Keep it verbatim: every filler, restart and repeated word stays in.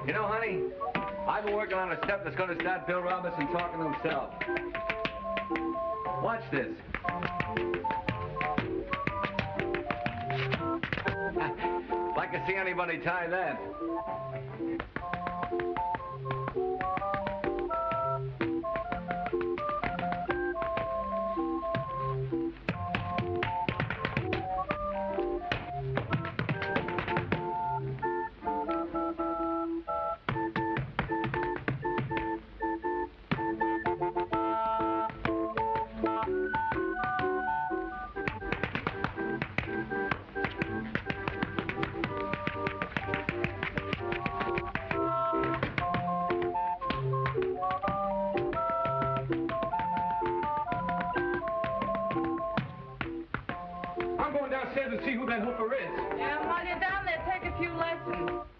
You know, honey, I've been working on a step that's going to start Bill Robinson talking to himself. Watch this. Like to see anybody tie that. I'm going downstairs and see who that hooker is. Yeah, while you're down there, take a few lessons.